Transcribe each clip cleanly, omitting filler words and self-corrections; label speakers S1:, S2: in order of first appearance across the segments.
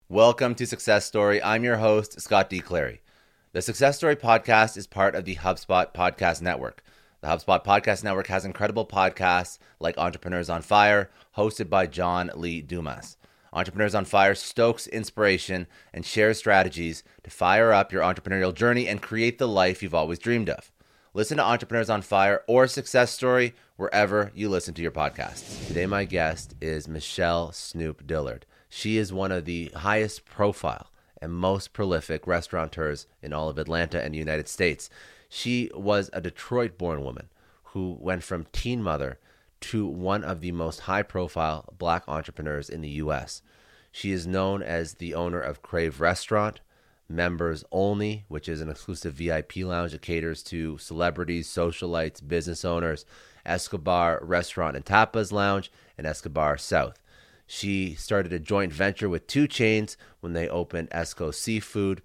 S1: Welcome to Success Story. I'm your host, Scott D. Clary. The Success Story podcast is part of the HubSpot Podcast Network. The HubSpot Podcast Network has incredible podcasts like Entrepreneurs on Fire, hosted by John Lee Dumas. Entrepreneurs on Fire stokes inspiration and shares strategies to fire up your entrepreneurial journey and create the life you've always dreamed of. Listen to Entrepreneurs on Fire or Success Story wherever you listen to your podcasts. Today, my guest is Michelle Snoop Dillard. She is one of the highest profile and most prolific restaurateurs in all of Atlanta and the United States. She was a Detroit-born woman who went from teen mother to one of the most high-profile Black entrepreneurs in the U.S. She is known as the owner of Crave Restaurant, Members Only, which is an exclusive VIP lounge that caters to celebrities, socialites, business owners, Escobar Restaurant and Tapas Lounge, and Escobar South. She started a joint venture with two chains when they opened Esco Seafood,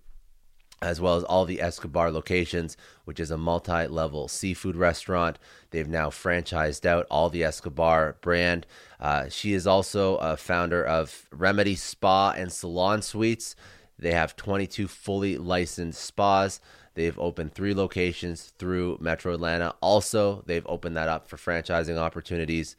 S1: as well as all the Escobar locations, which is a multi-level seafood restaurant. They've now franchised out all the Escobar brand. She is also a founder of Remedy Spa and Salon Suites. They have 22 fully licensed spas. They've opened 3 locations through Metro Atlanta. Also, they've opened that up for franchising opportunities.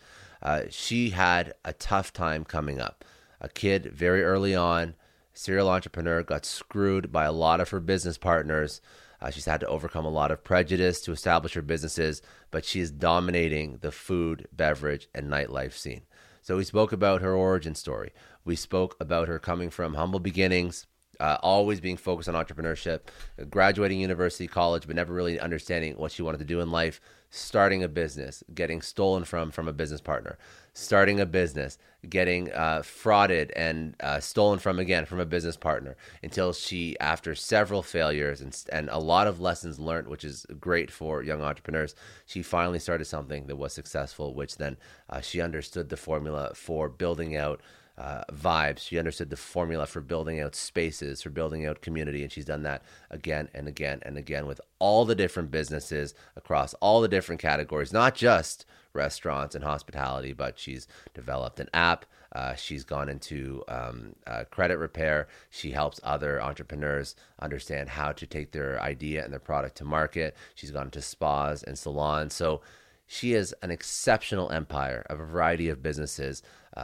S1: She had a tough time coming up. A kid very early on, serial entrepreneur, got screwed by a lot of her business partners. She's had to overcome a lot of prejudice to establish her businesses, but she is dominating the food, beverage, and nightlife scene. So we spoke about her origin story. We spoke about her coming from humble beginnings, always being focused on entrepreneurship, graduating university, college, but never really understanding what she wanted to do in life, starting a business, getting stolen from a business partner, starting a business, getting frauded and stolen from a business partner, until she, after several failures and a lot of lessons learned, which is great for young entrepreneurs, she finally started something that was successful, which then she understood the formula for building out vibes. She understood the formula for building out spaces, for building out community, and she's done that again and again and again with all the different businesses across all the different categories, not just restaurants and hospitality, but she's developed an app. She's gone into credit repair. She helps other entrepreneurs understand how to take their idea and their product to market. She's gone into spas and salons. So she is an exceptional empire of a variety of businesses,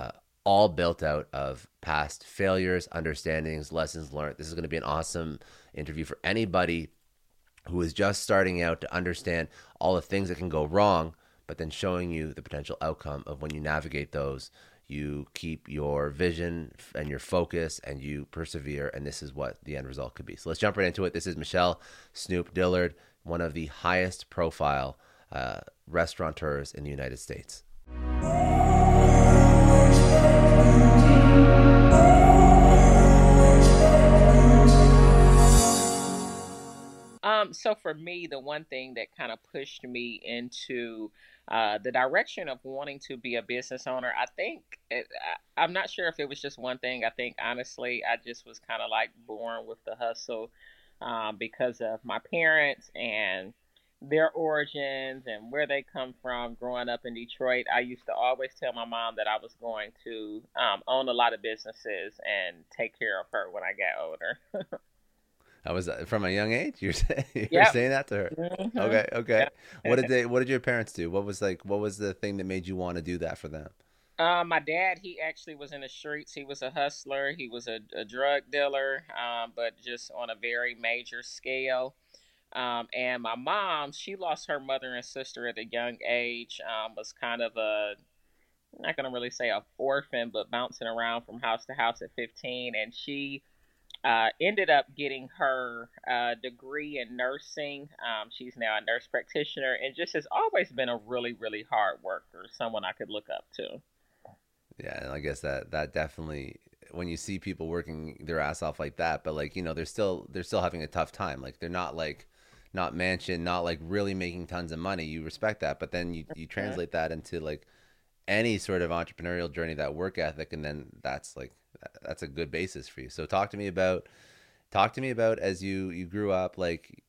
S1: all built out of past failures, understandings, lessons learned. This is going to be an awesome interview for anybody who is just starting out to understand all the things that can go wrong, but then showing you the potential outcome of when you navigate those, you keep your vision and your focus and you persevere, and this is what the end result could be. So let's jump right into it. This is Michelle Snoop Dillard, one of the highest profile restaurateurs in the United States.
S2: So for me, the one thing that kind of pushed me into the direction of wanting to be a business owner, I'm not sure if it was just one thing. I think honestly, I just was kind of like born with the hustle because of my parents and their origins and where they come from growing up in Detroit. I used to always tell my mom that I was going to own a lot of businesses and take care of her when I got older.
S1: I was from a young age. You're
S2: Yep.
S1: saying that to her.
S2: Hmm.
S1: Okay, okay. What did your parents do? What was the thing that made you want to do that for them?
S2: My dad, he actually was in the streets. He was a hustler. He was a drug dealer, but just on a very major scale. And my mom, she lost her mother and sister at a young age. Was kind of I'm not gonna really say a orphan, but bouncing around from house to house at 15. And she ended up getting her degree in nursing. She's now a nurse practitioner, and just has always been a really, really hard worker. Someone I could look up to.
S1: Yeah, and I guess that definitely, when you see people working their ass off like that, but like, they're still having a tough time. Like they're not like not mansion, not like really making tons of money. You respect that, but then you
S2: Mhm.
S1: translate that into like any sort of entrepreneurial journey, that work ethic, and then that's a good basis for you. So talk to me about as you grew up, like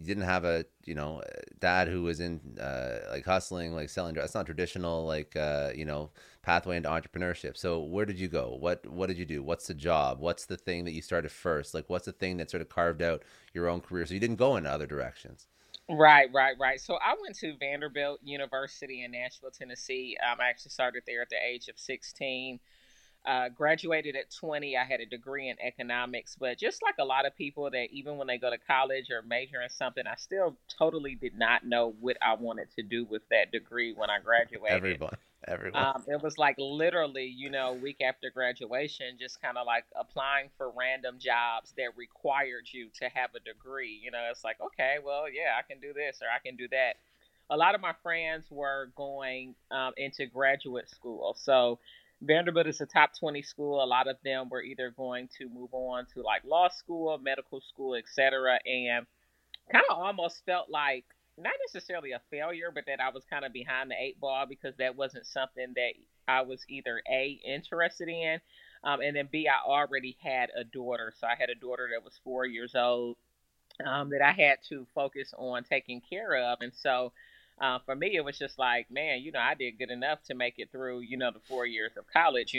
S1: you didn't have a dad who was in like hustling, like selling drugs. That's not traditional, like pathway into entrepreneurship. So where did you go? What did you do? What's the job? What's the thing that you started first? Like what's the thing that sort of carved out your own career so you didn't go in other directions?
S2: Right. So I went to Vanderbilt University in Nashville, Tennessee. I actually started there at the age of 16. Graduated at 20. I had a degree in economics, but just like a lot of people that even when they go to college or major in something, I still totally did not know what I wanted to do with that degree when I graduated.
S1: Everyone, everyone.
S2: It was like literally, week after graduation, just kind of like applying for random jobs that required you to have a degree. It's like, okay, well, yeah, I can do this or I can do that. A lot of my friends were going into graduate school. So Vanderbilt is a top 20 school. A lot of them were either going to move on to like law school, medical school, etc. And kind of almost felt like not necessarily a failure, but that I was kind of behind the eight ball because that wasn't something that I was either A, interested in, and then B, I already had a daughter. So I had a daughter that was 4 years old that I had to focus on taking care of. And so for me, it was just like, man, I did good enough to make it through, the 4 years of college,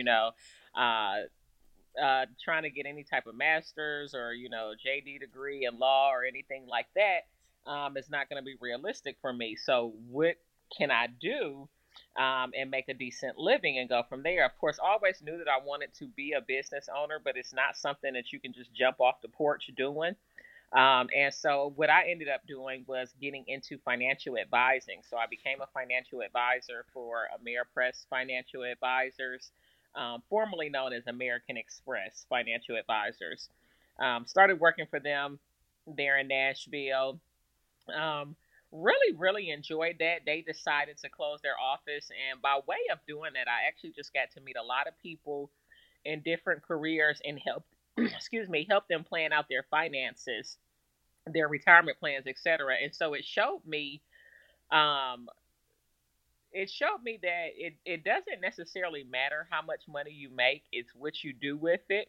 S2: uh, trying to get any type of master's or JD degree in law or anything like that is not going to be realistic for me. So what can I do and make a decent living and go from there? Of course, I always knew that I wanted to be a business owner, but it's not something that you can just jump off the porch doing. And so what I ended up doing was getting into financial advising. So I became a financial advisor for Ameripress Financial Advisors, formerly known as American Express Financial Advisors. Started working for them there in Nashville. Um, really enjoyed that. They decided to close their office. And by way of doing that, I actually just got to meet a lot of people in different careers and help excuse me, help them plan out their finances, their retirement plans, etc. And so um, it showed me that it doesn't necessarily matter how much money you make, it's what you do with it.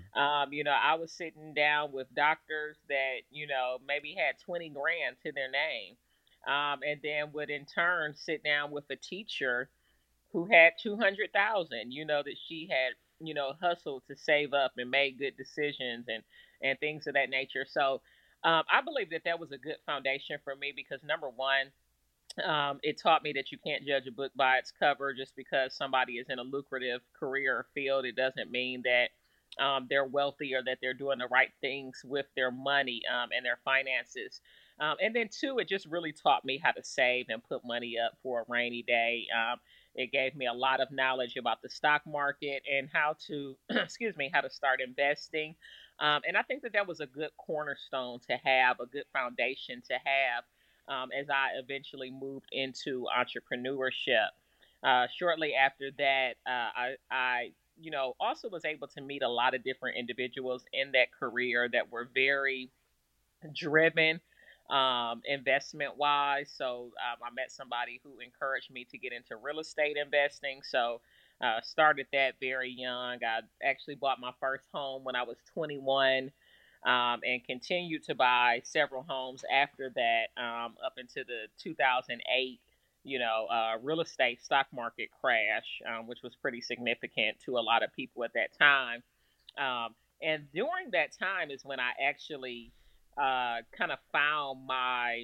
S2: I was sitting down with doctors that, maybe had 20 grand to their name. And then would in turn sit down with a teacher who had 200,000, that she had, hustled to save up and made good decisions and things of that nature. So I believe that was a good foundation for me because number one, it taught me that you can't judge a book by its cover. Just because somebody is in a lucrative career or field, it doesn't mean that they're wealthy or that they're doing the right things with their money and their finances. And then two, it just really taught me how to save and put money up for a rainy day. It gave me a lot of knowledge about the stock market and how to, excuse me, how to start investing. And I think that was a good cornerstone to have, a good foundation to have as I eventually moved into entrepreneurship. Shortly after that, I also was able to meet a lot of different individuals in that career that were very driven investment wise. So I met somebody who encouraged me to get into real estate investing. So started that very young. I actually bought my first home when I was 21 and continued to buy several homes after that up into the 2008 real estate stock market crash, which was pretty significant to a lot of people at that time. And during that time is when I actually kind of found my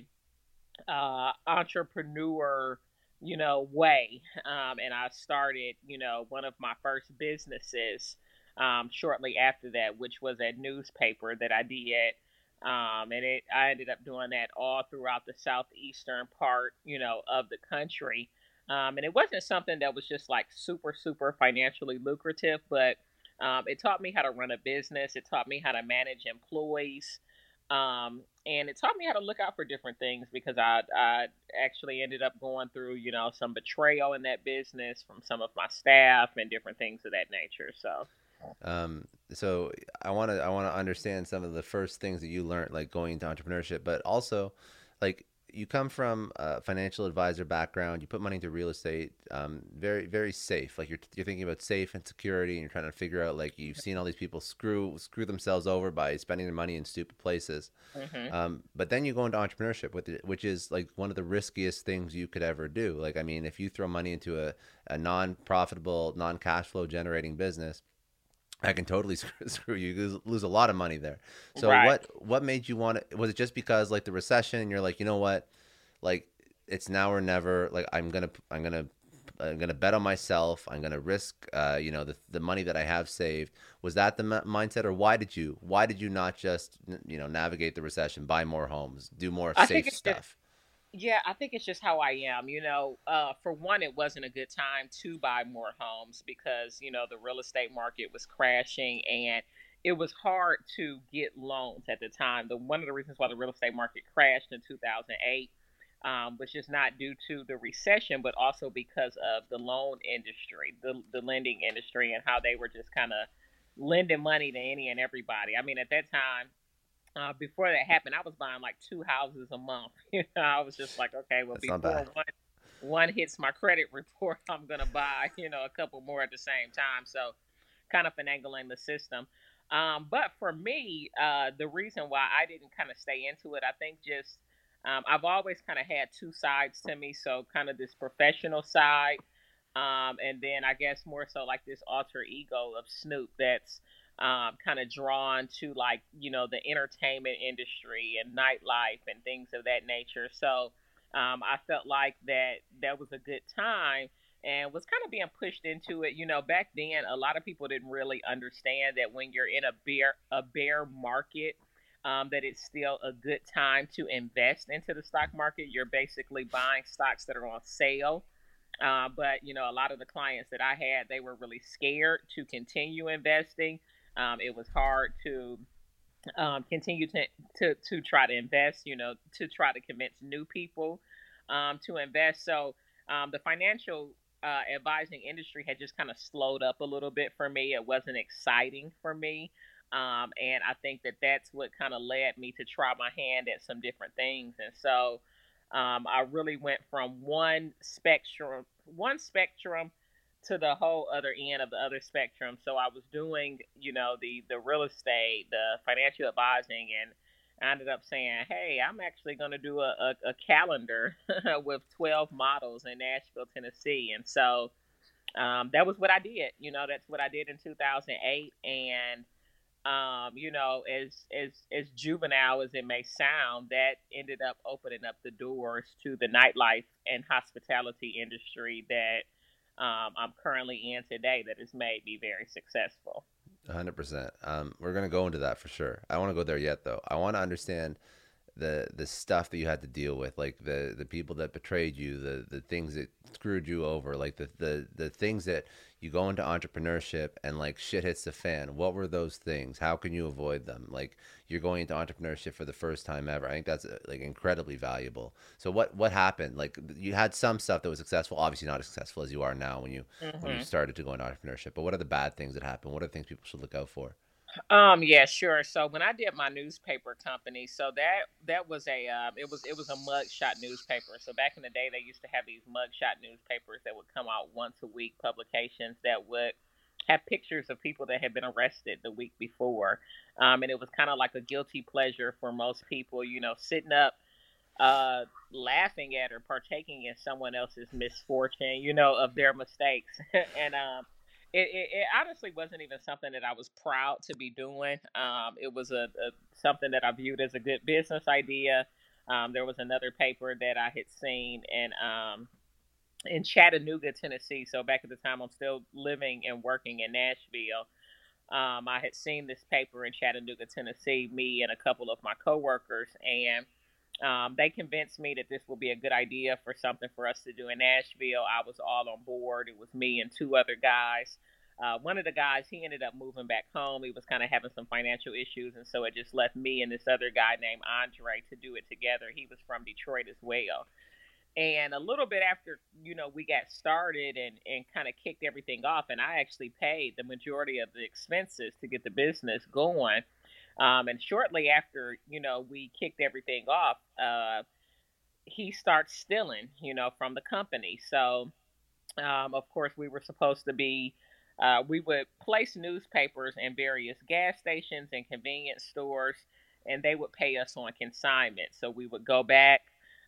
S2: entrepreneur, way. And I started, one of my first businesses shortly after that, which was a newspaper that I did. I ended up doing that all throughout the southeastern part, of the country. And it wasn't something that was just like super, super financially lucrative, but it taught me how to run a business. It taught me how to manage employees. And it taught me how to look out for different things because I actually ended up going through, some betrayal in that business from some of my staff and different things of that nature. So,
S1: so I want to understand some of the first things that you learned, like going into entrepreneurship, but also, like you come from a financial advisor background. You put money into real estate. Very very safe. Like you're thinking about safe and security, and you're trying to figure out like you've seen all these people screw themselves over by spending their money in stupid places.
S2: Hmm.
S1: But then you go into entrepreneurship with it, which is like one of the riskiest things you could ever do. Like I mean, if you throw money into a non-profitable, non-cash flow generating business, I can totally screw you. You lose a lot of money there. So
S2: Right.
S1: what made you want it? Was it just because like the recession and you're like, you know what? Like it's now or never. Like I'm gonna bet on myself. I'm gonna risk the money that I have saved. Was that the mindset, or why did you not just navigate the recession, buy more homes, do more
S2: I think
S1: safe
S2: it's just
S1: stuff?
S2: Yeah, I think it's just how I am. For one, it wasn't a good time to buy more homes because, the real estate market was crashing and it was hard to get loans at the time. One of the reasons why the real estate market crashed in 2008 was just not due to the recession, but also because of the loan industry, the lending industry, and how they were just kind of lending money to any and everybody. I mean, at that time, before that happened, I was buying like two houses a month. I was just like, okay, well,
S1: That's not
S2: before
S1: bad.
S2: one hits my credit report, I'm gonna buy, a couple more at the same time. So, kind of finagling the system. But for me, the reason why I didn't kind of stay into it, I think just I've always kind of had two sides to me. So, kind of this professional side, and then I guess more so like this alter ego of Snoop that's kind of drawn to like the entertainment industry and nightlife and things of that nature. So I felt like that was a good time and was kind of being pushed into it. Back then a lot of people didn't really understand that when you're in a bear market. That it's still a good time to invest into the stock market. You're basically buying stocks that are on sale, but a lot of the clients that I had, they were really scared to continue investing. It was hard to continue to try to invest. To try to convince new people to invest. So the financial advising industry had just kind of slowed up a little bit for me. It wasn't exciting for me. And I think that that's what kind of led me to try my hand at some different things. And so I really went from one spectrum to the whole other end of the other spectrum. So I was doing, the real estate, the financial advising, and I ended up saying, hey, I'm actually going to do a calendar with 12 models in Nashville, Tennessee. And so that was what I did. That's what I did in 2008. And as juvenile as it may sound, that ended up opening up the doors to the nightlife and hospitality industry that I'm currently in today. That has made me very successful.
S1: 100%. We're gonna go into that for sure. I want to go there yet though. I want to understand the stuff that you had to deal with, like the people that betrayed you, the things that screwed you over, like the things that you go into entrepreneurship and like shit hits the fan. What were those things? How can you avoid them? Like you're going into entrepreneurship for the first time ever. I think that's like incredibly valuable. So what happened? Like you had some stuff that was successful, obviously not as successful as you are now when you
S2: Hmm.
S1: started to go into entrepreneurship. But what are the bad things that happen? What are the things people should look out for?
S2: Yeah, sure. So when I did my newspaper company, so that was it was a mugshot newspaper. So back in the day, they used to have these mugshot newspapers that would come out once a week, publications that would have pictures of people that had been arrested the week before, and it was kind of like a guilty pleasure for most people, sitting up laughing at or partaking in someone else's misfortune, of their mistakes. And it honestly wasn't even something that I was proud to be doing. It was something that I viewed as a good business idea. There was another paper that I had seen in Chattanooga, Tennessee. So back at the time, I'm still living and working in Nashville. I had seen this paper in Chattanooga, Tennessee, me and a couple of my coworkers, and they convinced me that this would be a good idea for something for us to do in Nashville. I was all on board. It was me and two other guys. One of the guys, he ended up moving back home. He was kind of having some financial issues, and so it just left me and this other guy named Andre to do it together. He was from Detroit as well. And a little bit after, we got started and kind of kicked everything off, and I actually paid the majority of the expenses to get the business going. And shortly after, we kicked everything off, he starts stealing, from the company. So, of course, we were supposed to be, we would place newspapers in various gas stations and convenience stores, and they would pay us on consignment. So we would go back.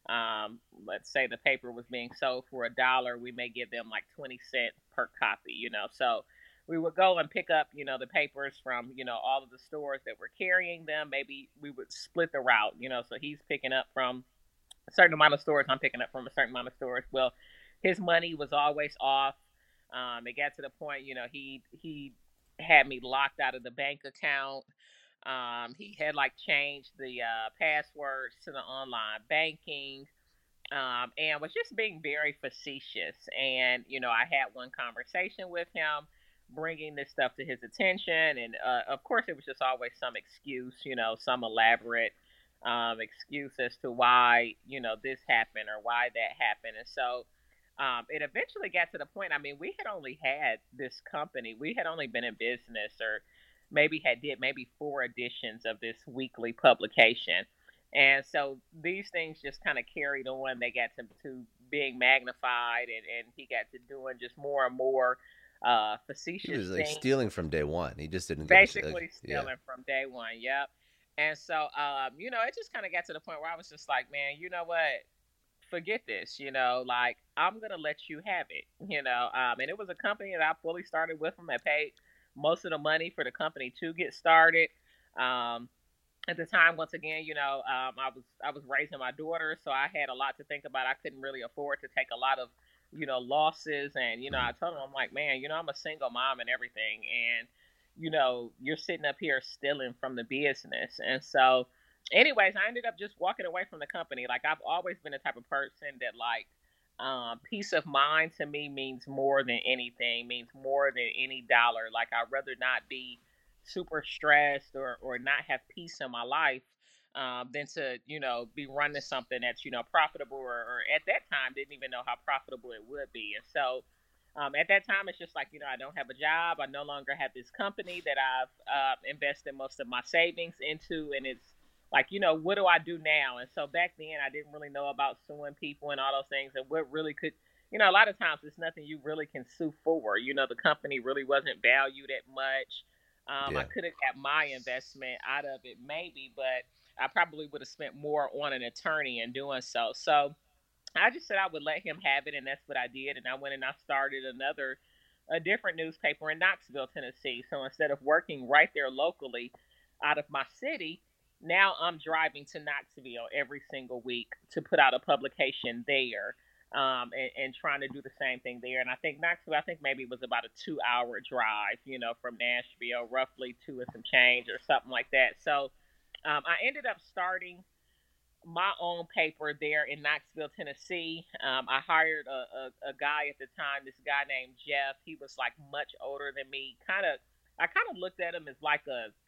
S2: Let's say the paper was being sold for $1, we may give them like 20 cents per copy, So we would go and pick up, the papers from, all of the stores that were carrying them. Maybe we would split the route, So he's picking up from a certain amount of stores. I'm picking up from a certain amount of stores. Well, his money was always off. It got to the point, he had me locked out of the bank account. He had like changed the passwords to the online banking, and was just being very facetious. And I had one conversation with him, bringing this stuff to his attention, and of course, it was just always some excuse, some elaborate excuse as to why this happened or why that happened. And so it eventually got to the point. I mean, we had only had this company. We had only been in business, or maybe had did maybe 4 editions of this weekly publication. And so these things just kind of carried on. They got to being magnified, and he got to doing just more and more
S1: He
S2: facetious
S1: was like
S2: things.
S1: stealing from day one. He just didn't give a shit.
S2: Basically
S1: Yeah.
S2: stealing from day one. Yep. And so, it just kind of got to the point where I was just like, man, you know what? Forget this, like I'm gonna let you have it, and it was a company that I fully started with them. I paid most of the money for the company to get started. Um, at the time, once again, I was raising my daughter, so I had a lot to think about. I couldn't really afford to take a lot of losses, and
S1: Mhm.
S2: I told him, I'm like, man, I'm a single mom and everything, and you're sitting up here stealing from the business. And so, anyways, I ended up just walking away from the company. Like, I've always been the type of person that, like, peace of mind to me means more than anything, means more than any dollar. Like, I'd rather not be super stressed, or not have peace in my life, than to be running something that's profitable, or at that time didn't even know how profitable it would be. And so, at that time, it's just like, I don't have a job. I no longer have this company that I've invested most of my savings into. And it's like, what do I do now? And so back then, I didn't really know about suing people and all those things, and what really could, a lot of times it's nothing you really can sue for. The company really wasn't valued at much. I
S1: Yeah.
S2: could have got my investment out of it, maybe, but I probably would have spent more on an attorney in doing so. So, I just said I would let him have it, and that's what I did. And I went and I started a different newspaper in Knoxville, Tennessee. So instead of working right there locally out of my city, now I'm driving to Knoxville every single week to put out a publication there, and trying to do the same thing there. And I think Knoxville, I think maybe it was about a 2 hour drive, from Nashville, roughly two and some change or something like that. So I ended up starting my own paper there in Knoxville, Tennessee. I hired a guy at the time, this guy named Jeff. He was like much older than me. I kind of looked at him as like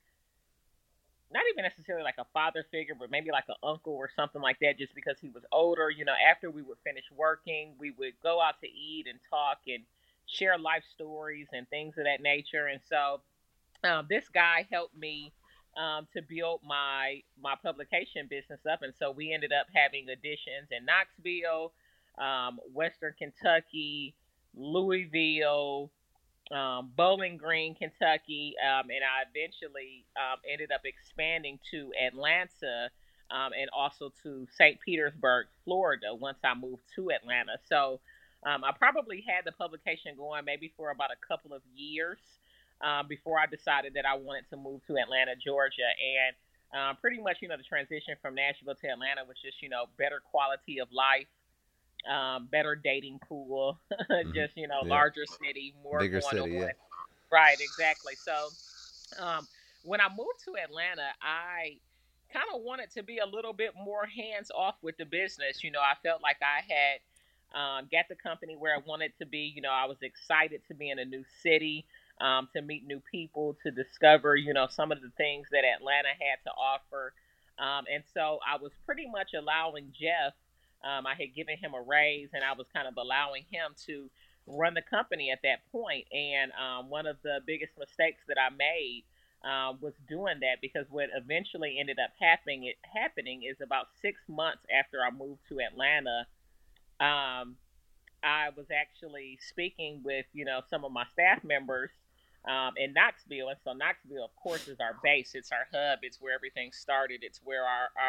S2: not even necessarily like a father figure, but maybe like an uncle or something like that, just because he was older. After we would finish working, we would go out to eat and talk and share life stories and things of that nature. And so this guy helped me to build my publication business up, and so we ended up having editions in Knoxville, Western Kentucky, Louisville, Bowling Green, Kentucky, and I eventually ended up expanding to Atlanta, and also to St. Petersburg, Florida, once I moved to Atlanta. So I probably had the publication going maybe for about a couple of years before I decided that I wanted to move to Atlanta, Georgia. And pretty much, the transition from Nashville to Atlanta was just, better quality of life, better dating pool,
S1: Hmm.
S2: just,
S1: Yeah.
S2: larger city, more
S1: Bigger
S2: going on.
S1: city. Yeah.
S2: Right, exactly. So when I moved to Atlanta, I kind of wanted to be a little bit more hands off with the business. I felt like I had got the company where I wanted to be. I was excited to be in a new city, to meet new people, to discover, some of the things that Atlanta had to offer. And so I was pretty much allowing Jeff, I had given him a raise, and I was kind of allowing him to run the company at that point. And one of the biggest mistakes that I made was doing that, because what eventually ended up happening is about 6 months after I moved to Atlanta. Um, I was actually speaking with, some of my staff members in Knoxville. And so Knoxville, of course, is our base. It's our hub. It's where everything started. It's where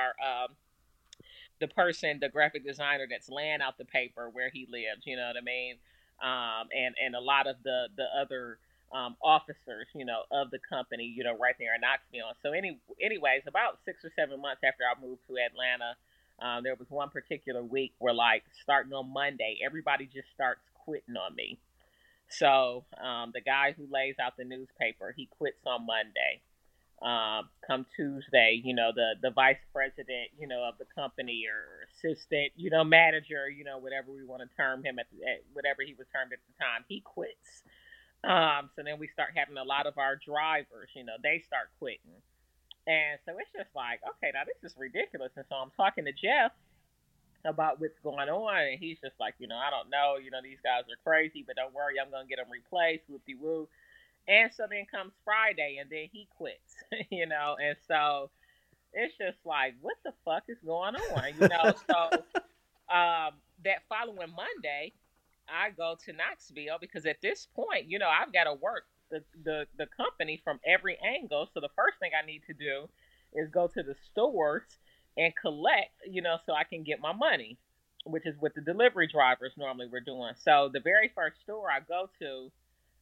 S2: the person, the graphic designer that's laying out the paper, where he lives, you know what I mean? And a lot of the other officers, of the company, right there in Knoxville. So anyways, about 6 or 7 months after I moved to Atlanta, there was one particular week where, like, starting on Monday, everybody just starts quitting on me. So the guy who lays out the newspaper, he quits on Monday. Come Tuesday, the vice president, of the company, or assistant, manager, whatever we want to term him at whatever he was termed at the time, he quits. So then we start having a lot of our drivers, they start quitting. And so it's just like, okay, now this is ridiculous. And so I'm talking to Jeff about what's going on, and he's just like, I don't know, these guys are crazy, but don't worry, I'm going to get them replaced, whoop-de-woo. And so then comes Friday, and then he quits, and so it's just like, what the fuck is going on, So that following Monday, I go to Knoxville, because at this point, I've got to work the company from every angle. So the first thing I need to do is go to the stores and collect, so I can get my money, which is what the delivery drivers normally were doing. So the very first store I go to,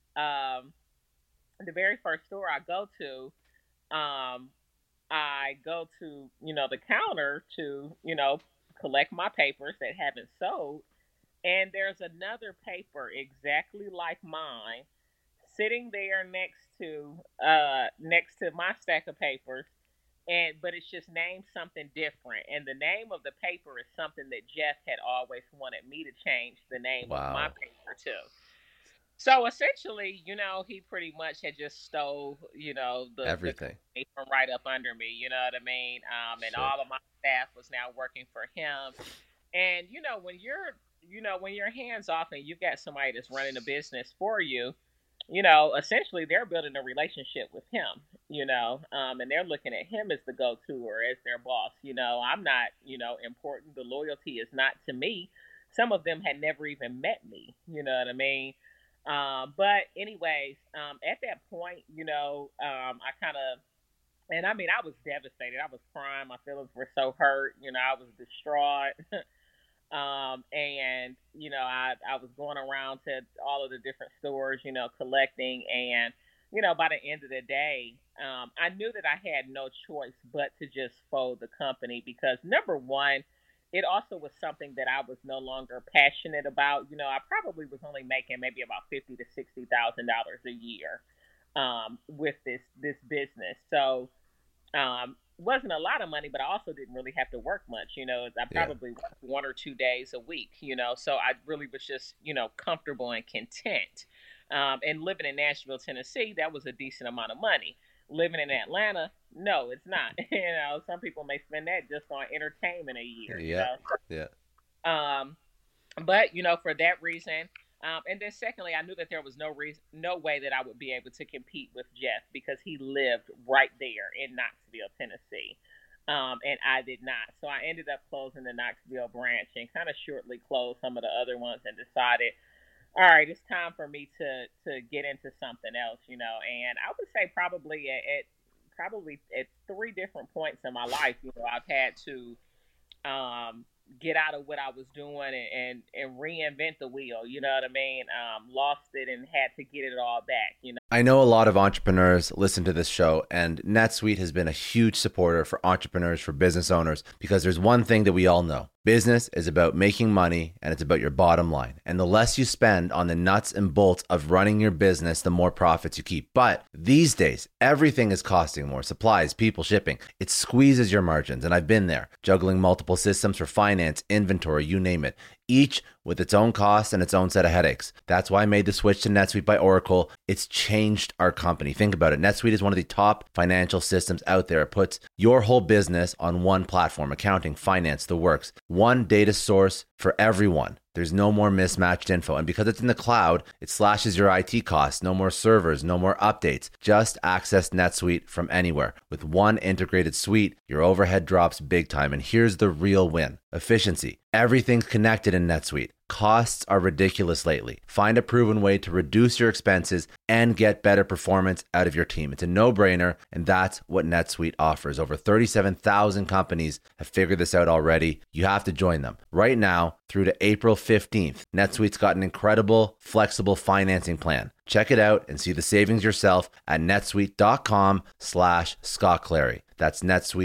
S2: I go to, the counter to, collect my papers that haven't sold. And there's another paper exactly like mine sitting there next to my stack of papers, but it's just named something different. And the name of the paper is something that Jeff had always wanted me to change the name of my paper to. So essentially, he pretty much had just stole,
S1: everything
S2: from right up under me, you know what I mean? And sure. All of my staff was now working for him. And, when you're hands off and you've got somebody that's running a business for you, essentially they're building a relationship with him, and they're looking at him as the go-to or as their boss. I'm not, important. The loyalty is not to me. Some of them had never even met me, you know what I mean? But anyways, at that point, I kind of, and I mean, I was devastated. I was crying. My feelings were so hurt. I was distraught. And, I was going around to all of the different stores, collecting. And, by the end of the day, I knew that I had no choice but to just fold the company, because number one, it also was something that I was no longer passionate about. I probably was only making maybe about $50,000 to $60,000 a year with this business. So wasn't a lot of money, but I also didn't really have to work much. I probably worked 1 or 2 days a week. So I really was just comfortable and content. And living in Nashville, Tennessee, that was a decent amount of money. Living in Atlanta, no, it's not. Some people may spend that just on entertainment a year. But for that reason, and then secondly, I knew that there was no way that I would be able to compete with Jeff, because he lived right there in Knoxville, Tennessee, and I did not. So I ended up closing the Knoxville branch and kind of shortly closed some of the other ones, and decided, all right, it's time for me to get into something else, And I would say probably at 3 different points in my life, I've had to get out of what I was doing and reinvent the wheel, you know what I mean? Lost it and had to get it all back,
S1: I know a lot of entrepreneurs listen to this show, and NetSuite has been a huge supporter for entrepreneurs, for business owners, because there's one thing that we all know. Business is about making money, and it's about your bottom line. And the less you spend on the nuts and bolts of running your business, the more profits you keep. But these days, everything is costing more. Supplies, people, shipping. It squeezes your margins, and I've been there, juggling multiple systems for finance, inventory, you name it, each with its own costs and its own set of headaches. That's why I made the switch to NetSuite by Oracle. It's changed our company. Think about it. NetSuite is one of the top financial systems out there. It puts your whole business on one platform: accounting, finance, the works. One data source for everyone. There's no more mismatched info. And because it's in the cloud, it slashes your IT costs. No more servers, no more updates. Just access NetSuite from anywhere. With one integrated suite, your overhead drops big time. And here's the real win: efficiency. Everything's connected in NetSuite. Costs are ridiculous lately. Find a proven way to reduce your expenses and get better performance out of your team. It's a no-brainer, and that's what NetSuite offers. Over 37,000 companies have figured this out already. You have to join them. Right now, through to April 15th, NetSuite's got an incredible, flexible financing plan. Check it out and see the savings yourself at netsuite.com/Scott Clary. That's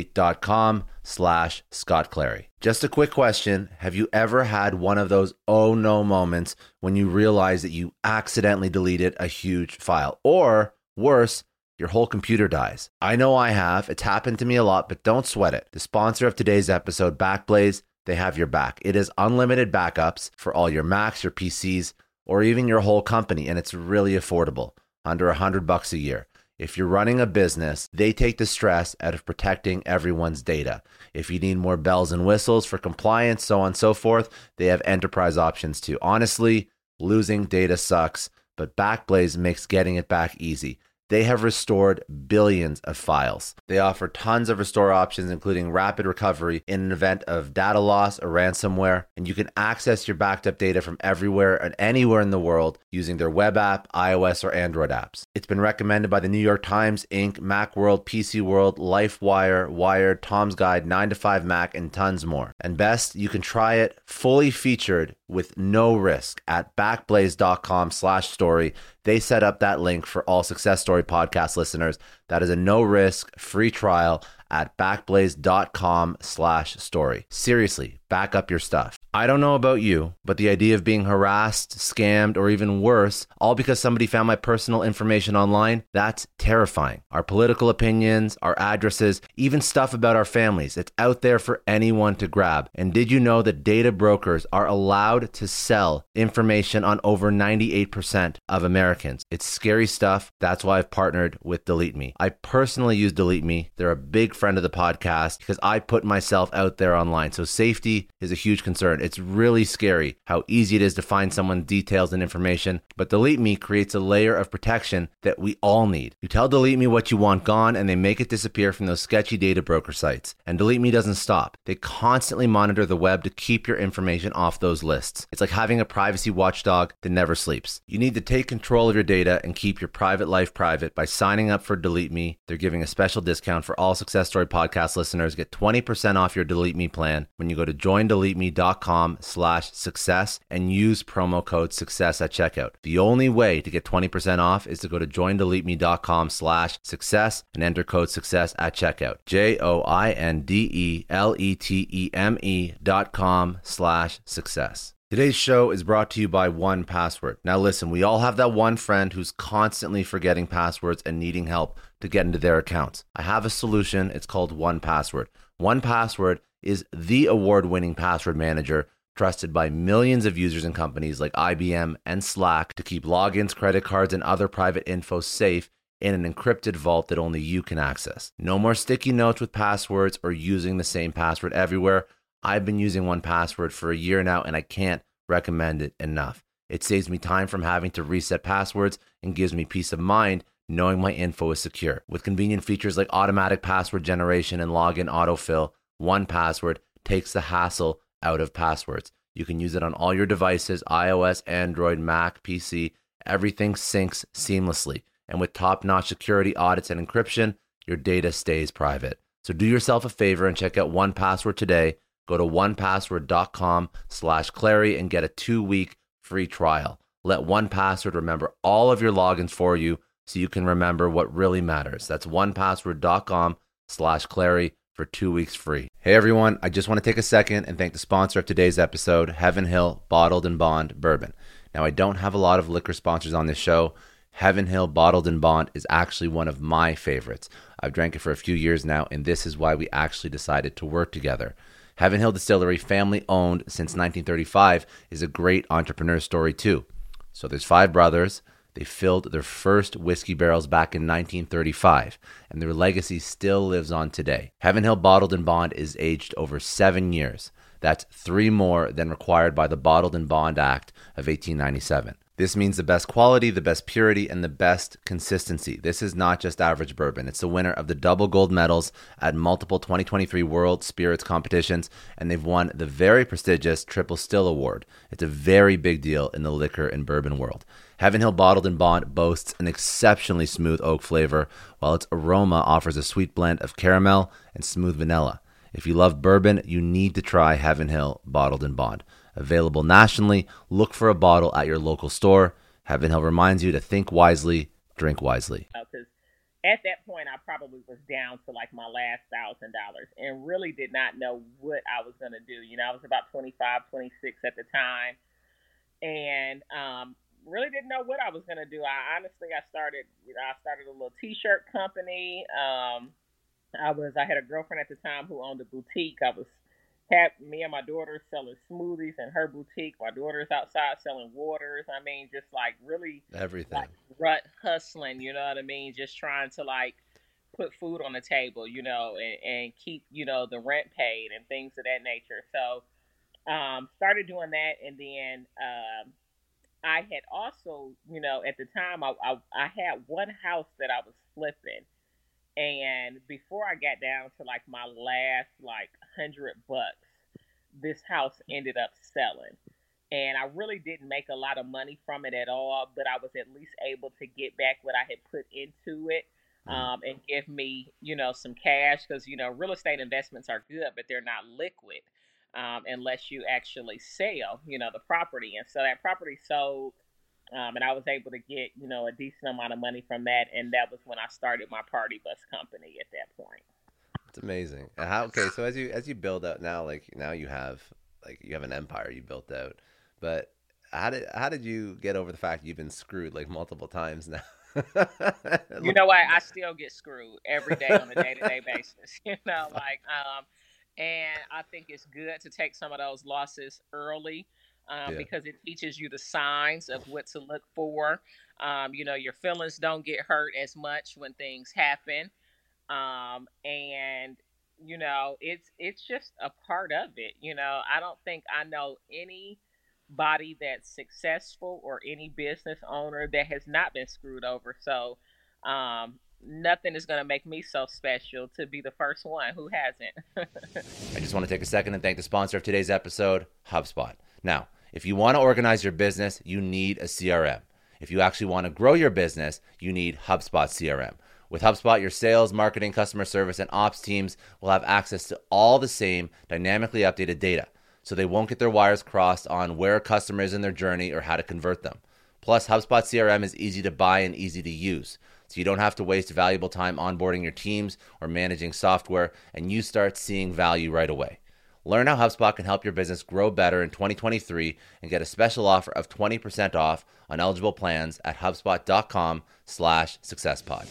S1: netsuite.com/Scott Clary. Just a quick question. Have you ever had one of those oh no moments when you realize that you accidentally deleted a huge file? Or worse, your whole computer dies. I know I have. It's happened to me a lot, but don't sweat it. The sponsor of today's episode, Backblaze, they have your back. It is unlimited backups for all your Macs, your PCs, or even your whole company, and it's really affordable, under $100 a year. If you're running a business, they take the stress out of protecting everyone's data. If you need more bells and whistles for compliance, so on and so forth, they have enterprise options too. Honestly, losing data sucks, but Backblaze makes getting it back easy. They have restored billions of files. They offer tons of restore options, including rapid recovery in an event of data loss or ransomware. And you can access your backed up data from everywhere and anywhere in the world using their web app, iOS, or Android apps. It's been recommended by the New York Times, Inc., Macworld, PC World, LifeWire, Wired, Tom's Guide, 9 to 5 Mac, and tons more. And best, you can try it fully featured with no risk at backblaze.com/story. They set up that link for all Success Story podcast listeners. That is a no-risk, free trial at backblaze.com/story. Seriously, back up your stuff. I don't know about you, but the idea of being harassed, scammed, or even worse, all because somebody found my personal information online, that's terrifying. Our political opinions, our addresses, even stuff about our families, it's out there for anyone to grab. And did you know that data brokers are allowed to sell information on over 98% of Americans? It's scary stuff. That's why I've partnered with Delete Me. I personally use Delete Me. They're a big friend of the podcast because I put myself out there online. So safety is a huge concern. It's really scary how easy it is to find someone's details and information, but Delete Me creates a layer of protection that we all need. You tell Delete Me what you want gone, and they make it disappear from those sketchy data broker sites. And Delete Me doesn't stop. They constantly monitor the web to keep your information off those lists. It's like having a privacy watchdog that never sleeps. You need to take control of your data and keep your private life private by signing up for Delete Me. They're giving a special discount for all Success Story podcast listeners. Get 20% off your Delete Me plan when you go to joindeleteme.com/success and use promo code success at checkout. The only way to get 20% off is to go to joindeleteme.com/success and enter code success at checkout. joindeleteme.com/success. Today's show is brought to you by 1Password. Now listen, we all have that one friend who's constantly forgetting passwords and needing help to get into their accounts. I have a solution. It's called 1Password. 1Password is the award-winning password manager trusted by millions of users and companies like IBM and Slack to keep logins, credit cards, and other private info safe in an encrypted vault that only you can access. No more sticky notes with passwords or using the same password everywhere. I've been using 1Password for a year now, and I can't recommend it enough. It saves me time from having to reset passwords and gives me peace of mind knowing my info is secure. With convenient features like automatic password generation and login autofill, 1Password takes the hassle out of passwords. You can use it on all your devices, iOS, Android, Mac, PC. Everything syncs seamlessly. And with top-notch security audits and encryption, your data stays private. So do yourself a favor and check out 1Password today. Go to onepassword.com/Clary and get a 2-week free trial. Let 1Password remember all of your logins for you so you can remember what really matters. That's onepassword.com/Clary for 2 weeks free. Hey everyone, I just want to take a second and thank the sponsor of today's episode, Heaven Hill Bottled and Bond Bourbon. Now I don't have a lot of liquor sponsors on this show. Heaven Hill Bottled and Bond is actually one of my favorites. I've drank it for a few years now, and this is why we actually decided to work together. Heaven Hill Distillery, family owned since 1935, is a great entrepreneur story too. So there's 5 brothers. They filled their first whiskey barrels back in 1935, and their legacy still lives on today. Heaven Hill Bottled and Bond is aged over 7 years. That's 3 more than required by the Bottled in Bond Act of 1897. This means the best quality, the best purity, and the best consistency. This is not just average bourbon. It's the winner of the double gold medals at multiple 2023 World Spirits competitions, and they've won the very prestigious Triple Still Award. It's a very big deal in the liquor and bourbon world. Heaven Hill Bottled in Bond boasts an exceptionally smooth oak flavor, while its aroma offers a sweet blend of caramel and smooth vanilla. If you love bourbon, you need to try Heaven Hill Bottled in Bond. Available nationally, look for a bottle at your local store. Heaven Hill reminds you to think wisely, drink wisely.
S2: Because at that point, I probably was down to like my last $1,000 and really did not know what I was going to do. You know, I was about 25, 26 at the time, and really didn't know what I was going to do. I started a little t-shirt company. I had a girlfriend at the time who owned a boutique. Me and my daughter selling smoothies in her boutique. My daughter's outside selling waters. I mean, just like really
S1: everything.
S2: Like rut hustling, you know what I mean? Just trying to like put food on the table, you know, and keep, you know, the rent paid and things of that nature. So started doing that, and then I had also, you know, at the time I had one house that I was flipping. And before I got down to like my last like $100, this house ended up selling. And I really didn't make a lot of money from it at all, but I was at least able to get back what I had put into it, and give me, you know, some cash, because, you know, real estate investments are good, but they're not liquid unless you actually sell, you know, the property. And so that property sold. And I was able to get, you know, a decent amount of money from that, and that was when I started my party bus company at that point.
S1: It's amazing. So as you build out now, like now you have an empire you built out, but how did you get over the fact you've been screwed like multiple times now?
S2: You know what? I still get screwed every day on a day-to-day basis. You know, like and I think it's good to take some of those losses early. Because it teaches you the signs of what to look for. You know, your feelings don't get hurt as much when things happen. And, you know, it's just a part of it. You know, I don't think I know anybody that's successful or any business owner that has not been screwed over. So nothing is going to make me so special to be the first one who hasn't.
S1: I just want to take a second and thank the sponsor of today's episode, HubSpot. Now, if you want to organize your business, you need a CRM. If you actually want to grow your business, you need HubSpot CRM. With HubSpot, your sales, marketing, customer service, and ops teams will have access to all the same dynamically updated data, so they won't get their wires crossed on where a customer is in their journey or how to convert them. Plus, HubSpot CRM is easy to buy and easy to use, so you don't have to waste valuable time onboarding your teams or managing software, and you start seeing value right away. Learn how HubSpot can help your business grow better in 2023 and get a special offer of 20% off on eligible plans at HubSpot.com/successpod.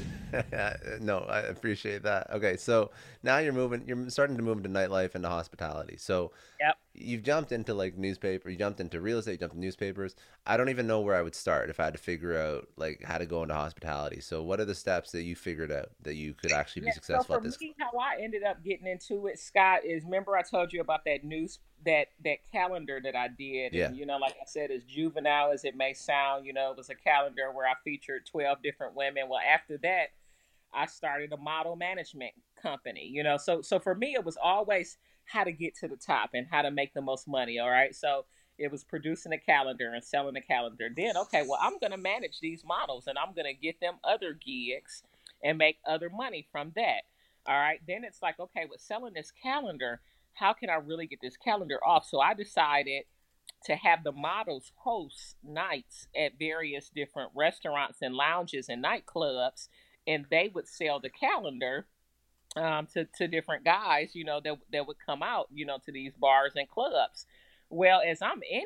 S1: No, I appreciate that. Okay, so now you're starting to move into nightlife and hospitality. So
S2: yep.
S1: You've jumped into like newspaper, you jumped into real estate, you jumped into newspapers. I don't even know where I would start if I had to figure out like how to go into hospitality. So what are the steps that you figured out that you could actually be successful at this?
S2: So for me, how I ended up getting into it, Scott, is remember I told you about that that calendar that I did.
S1: Yeah.
S2: And, you know, like I said, as juvenile as it may sound, you know, it was a calendar where I featured 12 different women. Well, after that, I started a model management company, you know. So for me, it was always how to get to the top and how to make the most money. All right. So it was producing a calendar and selling a calendar. Then, okay, well, I'm going to manage these models and I'm going to get them other gigs and make other money from that. All right. Then it's like, okay, with selling this calendar, how can I really get this calendar off? So I decided to have the models host nights at various different restaurants and lounges and nightclubs, and they would sell the calendar to different guys, you know, that would come out, you know, to these bars and clubs. Well, as I'm in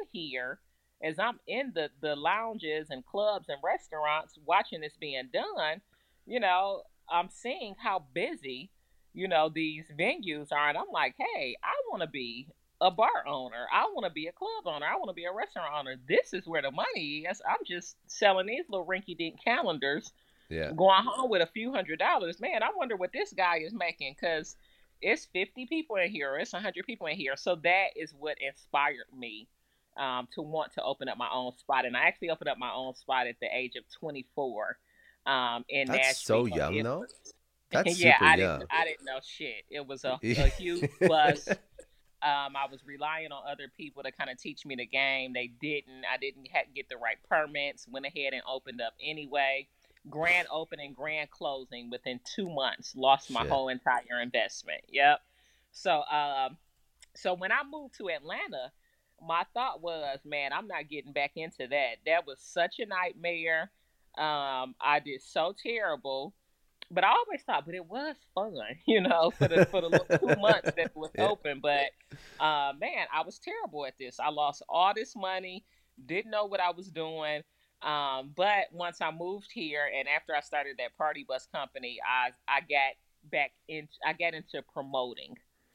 S2: the lounges and clubs and restaurants watching this being done, you know, I'm seeing how busy, you know, these venues are. And I'm like, hey, I want to be a bar owner. I want to be a club owner. I want to be a restaurant owner. This is where the money is. I'm just selling these little rinky-dink calendars. Yeah. Going home with a few $100s. Man, I wonder what this guy is making, because it's 50 people in here, or it's 100 people in here. So that is what inspired me to want to open up my own spot. And I actually opened up my own spot at the age of 24 in
S1: That's
S2: Nashville.
S1: so young,
S2: It
S1: though.
S2: was,
S1: That's
S2: yeah,
S1: super young.
S2: I didn't know shit. It was a huge bust. I was relying on other people to kind of teach me the game. They didn't. I didn't get the right permits. Went ahead and opened up anyway. Grand opening, grand closing within 2 months. Lost my
S1: Shit.
S2: whole entire investment. Yep. So, so when I moved to Atlanta, my thought was, man, I'm not getting back into that. That was such a nightmare. I did so terrible, but I always thought, but it was fun, for the little 2 months that it was
S1: Yeah.
S2: open. But man, I was terrible at this. I lost all this money, didn't know what I was doing. But once I moved here, and after I started that party bus company, I got I got into promoting.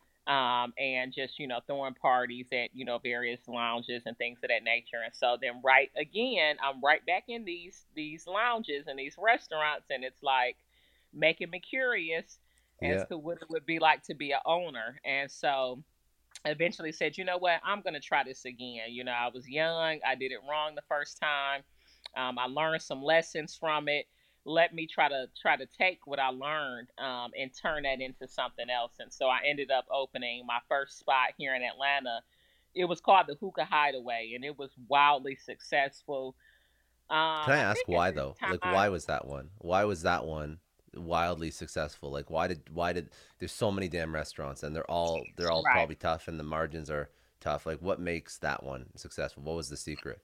S2: And just throwing parties at various lounges and things of that nature. And so then right again, I'm right back in these lounges and these restaurants, and it's like making me curious as
S1: Yeah.
S2: to what it would be like to be an owner. And so eventually said, you know what, I'm going to try this again. I was young, I did it wrong the first time. I learned some lessons from it. Let me try to take what I learned and turn that into something else. And so I ended up opening my first spot here in Atlanta. It was called the Hookah Hideaway, and it was wildly successful.
S1: Can I
S2: I
S1: ask
S2: think at
S1: why
S2: this
S1: though? Like,
S2: time,
S1: why was that one? Why was that one wildly successful? Like, why did there's so many damn restaurants and they're all
S2: right.
S1: probably tough and the margins are tough. Like, what makes that one successful? What was the secret?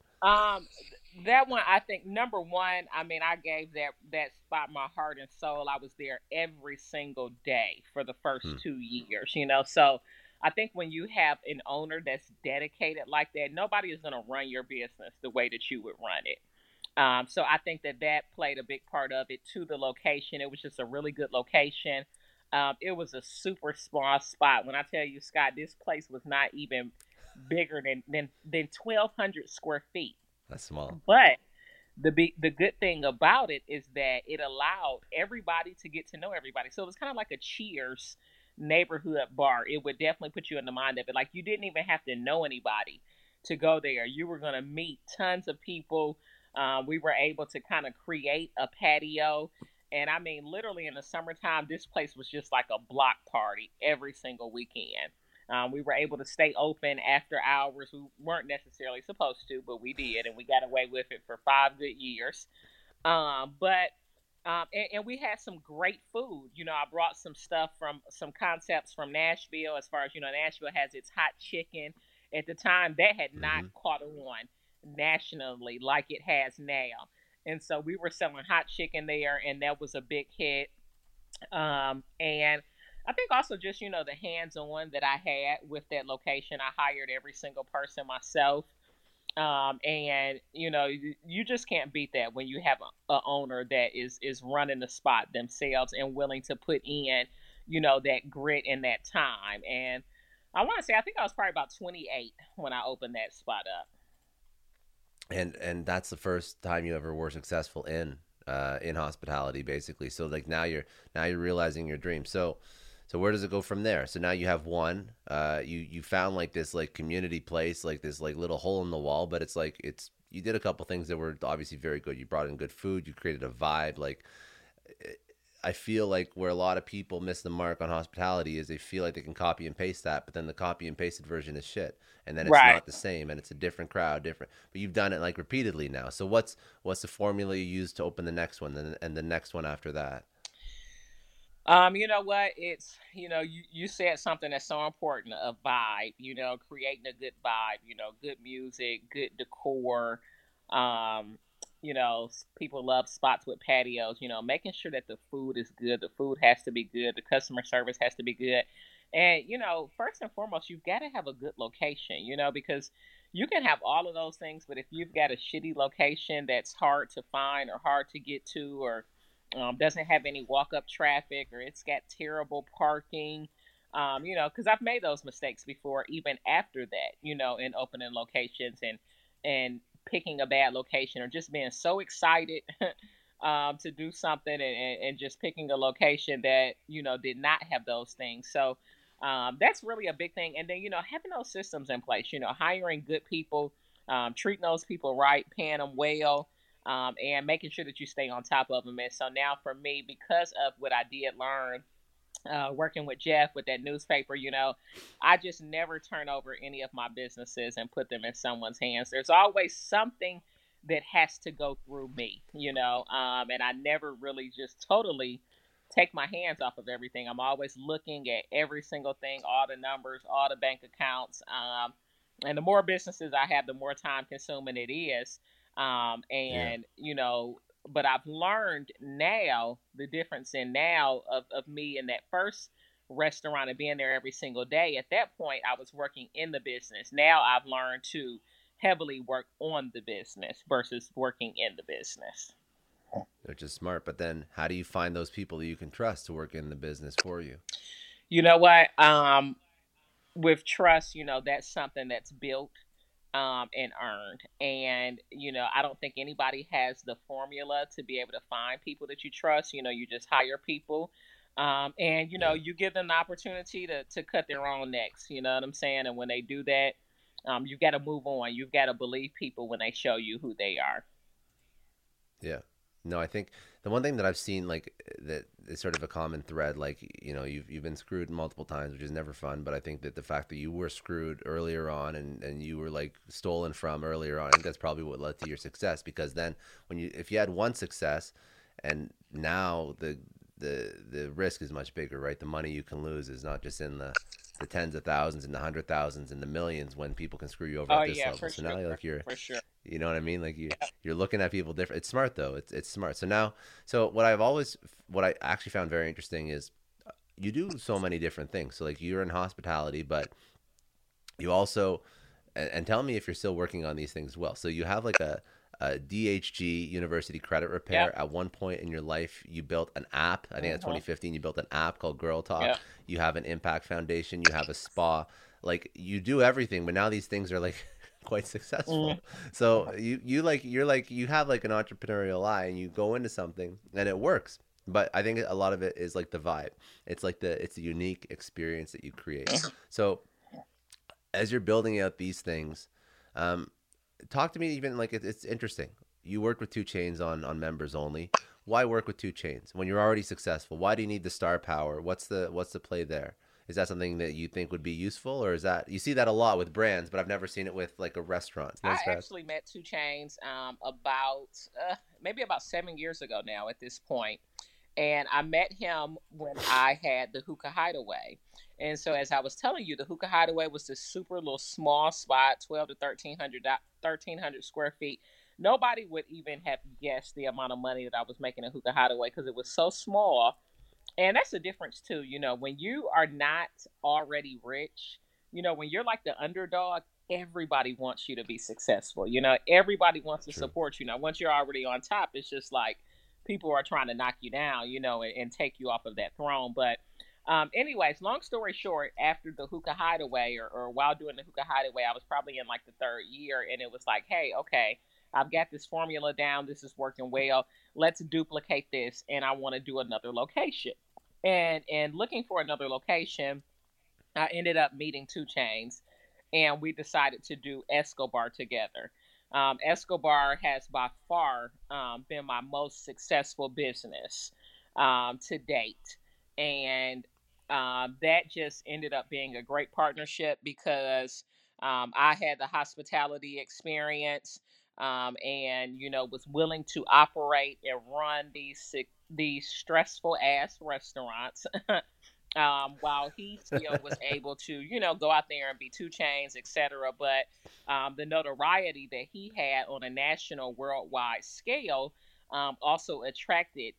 S2: That one, I think number one. I mean, I gave that spot my heart and soul. I was there every single day for the
S1: Hmm.
S2: first 2 years. So I think when you have an owner that's dedicated like that, nobody is going to run your business the way that you would run it. So I think that played a big part of it. To the location, it was just a really good location. It was a super small spot. When I tell you, Scott, this place was not even bigger than 1,200 square feet.
S1: That's small.
S2: But the good thing about it is that it allowed everybody to get to know everybody. So it was kind of like a Cheers neighborhood bar. It would definitely put you in the mind of it. Like, you didn't even have to know anybody to go there. You were going to meet tons of people. We were able to kind of create a patio. And I mean, literally in the summertime, this place was just like a block party every single weekend. We were able to stay open after hours. We weren't necessarily supposed to, but we did, and we got away with it for 5 good years. But we had some great food. I brought some stuff from some concepts from Nashville. As far as Nashville has its hot chicken. At the time, that had not
S1: Hmm.
S2: caught on nationally like it has now. And so we were selling hot chicken there, and that was a big hit. And I think also just the hands on that I had with that location. I hired every single person myself. And you just can't beat that when you have a owner that is running the spot themselves and willing to put in that grit and that time. And I want to say, I think I was probably about 28 when I opened that spot up.
S1: And that's the first time you ever were successful in hospitality, basically. So like now you're realizing your dream. So where does it go from there? So now you have one. You found like this like community place, like this like little hole in the wall, but it's like it's you did a couple things that were obviously very good. You brought in good food. You created a vibe. Like I feel like where a lot of people miss the mark on hospitality is they feel like they can copy and paste that, but then the copy and pasted version is shit, and then it's
S2: Right.
S1: not the same, and it's a different crowd, different. But you've done it like repeatedly now. So what's the formula you use to open the next one, and the next one after that?
S2: You know what? It's you said something that's so important, a vibe, creating a good vibe, good music, good decor. Um, people love spots with patios, making sure that the food is good, the food has to be good, the customer service has to be good. And, first and foremost, you've got to have a good location, because you can have all of those things, but if you've got a shitty location that's hard to find or hard to get to, or doesn't have any walk up traffic, or it's got terrible parking. Because I've made those mistakes before, even after that, in opening locations and picking a bad location or just being so excited to do something, and just picking a location that, did not have those things. So that's really a big thing. And then, having those systems in place, hiring good people, treating those people right, paying them well, and making sure that you stay on top of them. And so now for me, because of what I did learn, working with Jeff with that newspaper, I just never turn over any of my businesses and put them in someone's hands. There's always something that has to go through me, and I never really just totally take my hands off of everything. I'm always looking at every single thing, all the numbers, all the bank accounts. And the more businesses I have, the more time consuming it is.
S1: Yeah.
S2: And, but I've learned now the difference in now of me in that first restaurant and being there every single day. At that point, I was working in the business. Now I've learned to heavily work on the business versus working in the business.
S1: Which is smart. But then how do you find those people that you can trust to work in the business for you?
S2: You know what? With trust, that's something that's built and earned. And, I don't think anybody has the formula to be able to find people that you trust. You just hire people. And,
S1: Yeah.
S2: you give them the opportunity to cut their own necks. You know what I'm saying? And when they do that, you've got to move on. You've got to believe people when they show you who they are.
S1: Yeah. No, I think the one thing that I've seen like that is sort of a common thread, like you've been screwed multiple times, which is never fun. But I think that the fact that you were screwed earlier on and you were like stolen from earlier on, I think that's probably what led to your success. Because then if you had one success, and now the risk is much bigger, right? The money you can lose is not just in the tens of thousands and the hundred thousands and the millions when people can screw you over
S2: Oh
S1: at this
S2: yeah,
S1: level.
S2: for
S1: So
S2: sure,
S1: now like you're
S2: for sure.
S1: you know what I mean? Like
S2: Yeah.
S1: you're looking at people different. It's smart though. It's smart. So now, what I actually found very interesting is you do so many different things. So like you're in hospitality, but you also and tell me if you're still working on these things as well. So you have like a DHG University Credit
S2: Yep.
S1: Repair. At one point in your life, you built an app. I think in
S2: Hmm.
S1: 2015, you built an app called Girl Talk.
S2: Yep.
S1: You have an impact foundation. You have a spa. Like you do everything, but now these things are like quite
S2: Hmm.
S1: successful. So you have like an entrepreneurial eye, and you go into something and it works. But I think a lot of it is like the vibe. It's the unique experience that you create. So as you're building out these things, um, talk to me even like it's interesting. You worked with Two Chains on members only. Why work with Two Chains when you're already successful? Why do you need the star power? What's the play there? Is that something that you think would be useful, or is that you see that a lot with brands, but I've never seen it with like a restaurant?
S2: I
S1: Nice, guys.
S2: actually met Two Chains about maybe about 7 years ago now at this point. And I met him when I had the Hookah Hideaway. And so, as I was telling you, the Hookah Hideaway was this super little small spot, 12 to 1,300 square feet. Nobody would even have guessed the amount of money that I was making at Hookah Hideaway because it was so small. And that's the difference too. When you are not already rich, when you're like the underdog, everybody wants you to be successful. Everybody wants to
S1: True.
S2: support you. Now, once you're already on top, it's just like people are trying to knock you down, and take you off of that throne. But anyways, long story short, after the Hookah Hideaway, or while doing the Hookah Hideaway, I was probably in like the third year, and it was like, hey, okay, I've got this formula down. This is working well. Let's duplicate this, and I want to do another location. And looking for another location, I ended up meeting Two Chains, and we decided to do Escobar together. Escobar has by far been my most successful business to date. And that just ended up being a great partnership because I had the hospitality experience, and, was willing to operate and run these stressful ass restaurants. While he still was able to, go out there and be Two Chains, etc. But the notoriety that he had on a national, worldwide scale also attracted,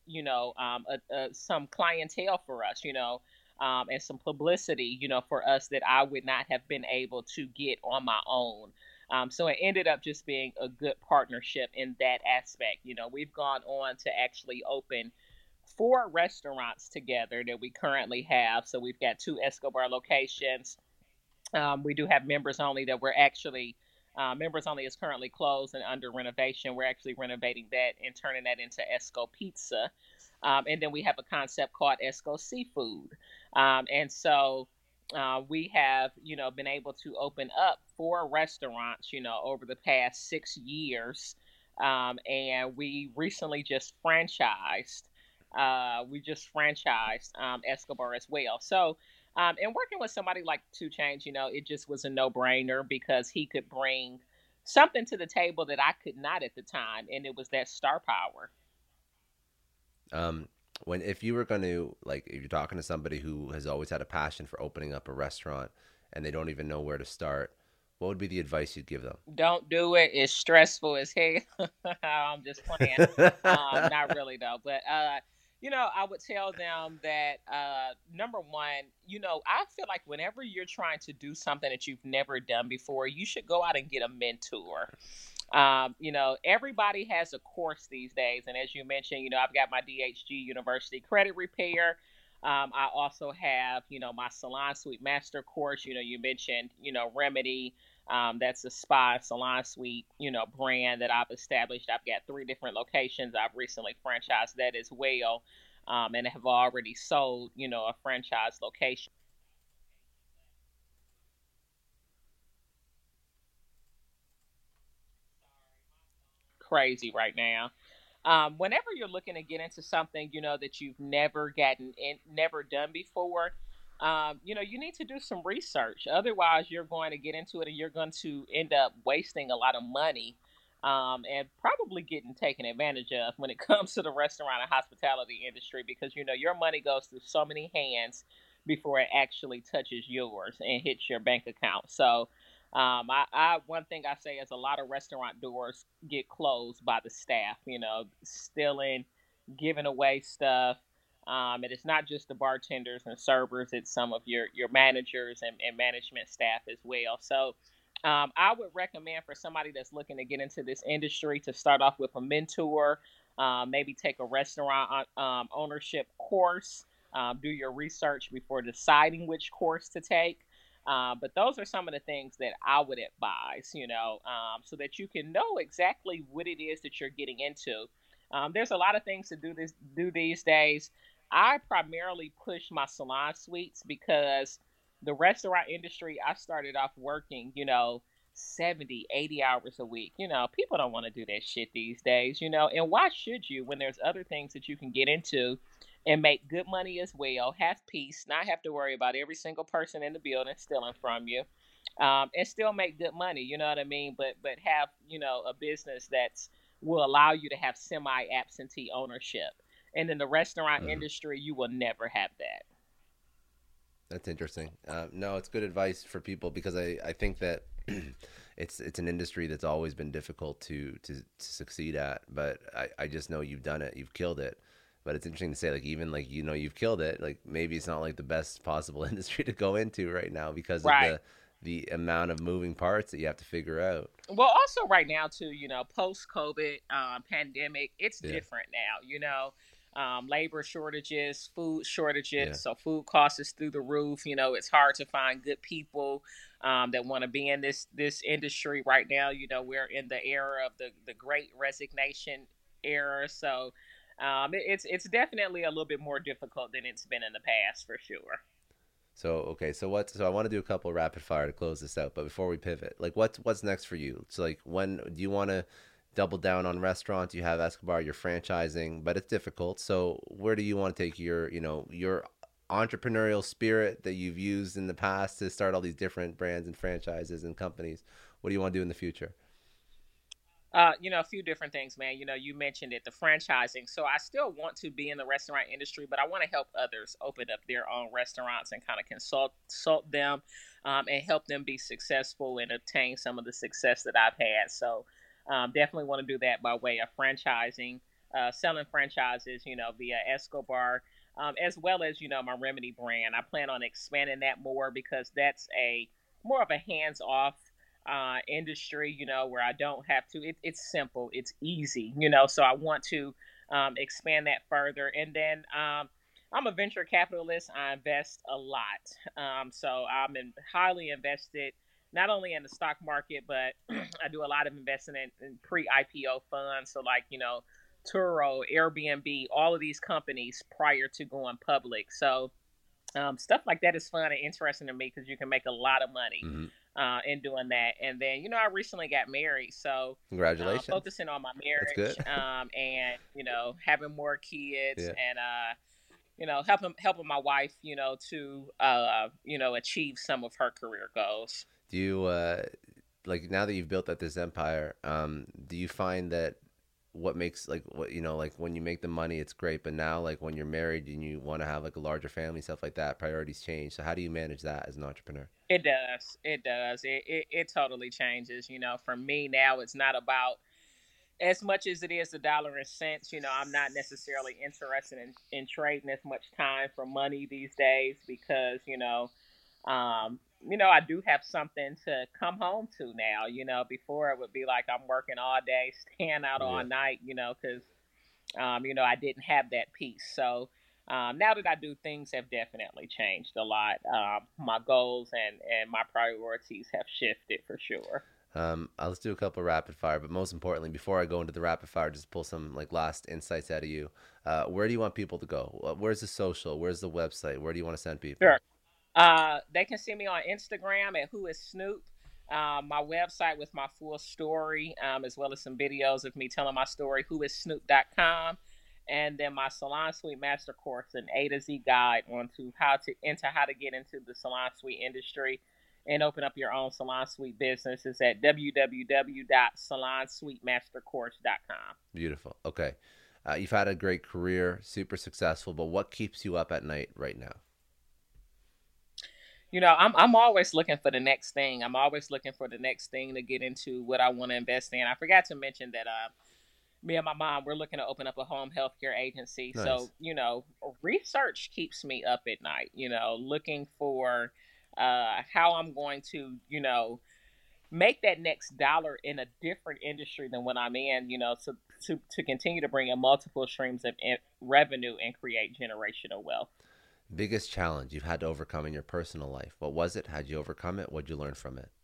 S2: some clientele for us, and some publicity, for us that I would not have been able to get on my own. So it ended up just being a good partnership in that aspect. We've gone on to actually open four restaurants together that we currently have. So we've got two Escobar locations. We do have members only that we're actually Members Only is currently closed and under renovation. We're actually renovating that and turning that into Esco Pizza. And then we have a concept called Esco Seafood. And so we have, been able to open up 4 restaurants, over the past 6 years. And we recently just franchised. Escobar as well. So, and working with somebody like 2 Chainz, it just was a no-brainer because he could bring something to the table that I could not at the time, and it was that star power.
S1: Um, when if you were going to like, if you're talking to somebody who has always had a passion for opening up a restaurant and they don't even know where to start, what would be the advice you'd give them?
S2: Don't do it. It's stressful as hell. I'm just playing. Not really though, but I would tell them that number one, I feel like whenever you're trying to do something that you've never done before, you should go out and get a mentor. Everybody has a course these days, and as you mentioned, I've got my DHG University Credit Repair. I also have, my Salon Suite Master course. You mentioned, Remedy. That's a spa salon suite, brand that I've established. I've got 3 different locations. I've recently franchised that as well, and have already sold, a franchise location. Crazy right now. Whenever you're looking to get into something, that you've never done before, you need to do some research. Otherwise, you're going to get into it and you're going to end up wasting a lot of money, and probably getting taken advantage of when it comes to the restaurant and hospitality industry because, your money goes through so many hands before it actually touches yours and hits your bank account. So, one thing I say is a lot of restaurant doors get closed by the staff, stealing, giving away stuff. And it's not just the bartenders and servers; it's some of your managers and management staff as well. So, I would recommend for somebody that's looking to get into this industry to start off with a mentor, maybe take a restaurant ownership course, do your research before deciding which course to take. But those are some of the things that I would advise, so that you can know exactly what it is that you're getting into. There's a lot of things to do these days. I primarily push my salon suites because the restaurant industry, I started off working, 70, 80 hours a week. People don't want to do that shit these days, and why should you when there's other things that you can get into and make good money as well, have peace, not have to worry about every single person in the building stealing from you, and still make good money. You know what I mean? But have a business that's will allow you to have semi absentee ownership. And in the restaurant
S1: Mm,
S2: industry, you will never have that.
S1: that's interesting. No, it's good advice for people because I think that it's an industry that's always been difficult to succeed at. But I just know you've done it, you've killed it. But it's interesting to say, like, even like, you've killed it. Like, maybe it's not like the best possible industry to go into right now because of
S2: Right.
S1: the amount of moving parts that you have to figure out.
S2: Well, also right now too, post COVID pandemic, it's
S1: Yeah,
S2: different now. Labor shortages, food shortages,
S1: yeah.
S2: so food costs is through the roof. It's hard to find good people that want to be in this industry right now. We're in the era of the Great Resignation era, so it's definitely a little bit more difficult than it's been in the past for sure.
S1: So okay, so I want to do a couple rapid fire to close this out. But before we pivot, like, what's next for you? So like, when do you want to double down on restaurants? You have Escobar, you're franchising, but it's difficult. So where do you want to take your entrepreneurial spirit that you've used in the past to start all these different brands and franchises and companies? What do you want to do in the future?
S2: A few different things, man. You mentioned it, the franchising. So I still want to be in the restaurant industry, but I want to help others open up their own restaurants and kind of consult them, and help them be successful and obtain some of the success that I've had. So definitely want to do that by way of franchising, selling franchises, via Escobar, as well as, my Remedy brand. I plan on expanding that more because that's a more of a hands off industry, where I don't have to. It's simple, it's easy, So I want to expand that further, and then I'm a venture capitalist. I invest a lot, so highly invested. not only in the stock market, but I do a lot of investing in pre-IPO funds. So like, Turo, Airbnb, all of these companies prior to going public. So stuff like that is fun and interesting to me because you can make a lot of money
S1: Hmm.
S2: in doing that. And then, I recently got married. So
S1: Congratulations.
S2: focusing on my
S1: That's good.
S2: marriage and, having more kids
S1: Yeah.
S2: and, helping my wife, to, achieve some of her career goals.
S1: Do you like now that you've built up this empire, do you find that what makes like what like when you make the money it's great, but now like when you're married and you want to have like a larger family, stuff like that, priorities change. So how do you manage that as an entrepreneur?
S2: It does. It does. It totally changes. For me now, it's not about as much as it is the dollar and cents. I'm not necessarily interested in trading as much time for money these days because, I do have something to come home to now. Before it would be like I'm working all day, staying out all
S1: Yeah.
S2: night, because, I didn't have that peace. So, now that I do, things have definitely changed a lot. My goals and my priorities have shifted for sure.
S1: Let's do a couple rapid fire, but most importantly, before I go into the rapid fire, just pull some like last insights out of you. Where do you want people to go? Where's the social? Where's the website? Where do you want to send people?
S2: Sure. They can see me on Instagram at Who is Snoop. My website with my full story, as well as some videos of me telling my story, whoissnoop.com. And then my Salon Suite Master Course, an A to Z guide onto how to get into the salon suite industry and open up your own salon suite business is at www.salonsuitemastercourse.com.
S1: Beautiful. Okay. You've had a great career, super successful, but what keeps you up at night right now?
S2: I'm always looking for the next thing. I'm always looking for the next thing to get into what I want to invest in. I forgot to mention that me and my mom, we're looking to open up a home healthcare agency.
S1: Nice.
S2: So, research keeps me up at night, looking for how I'm going to, make that next dollar in a different industry than what I'm in, to continue to bring in multiple streams of revenue and create generational wealth.
S1: Biggest challenge you've had to overcome in your personal life. What was it? How'd you overcome it? What'd you learn from it?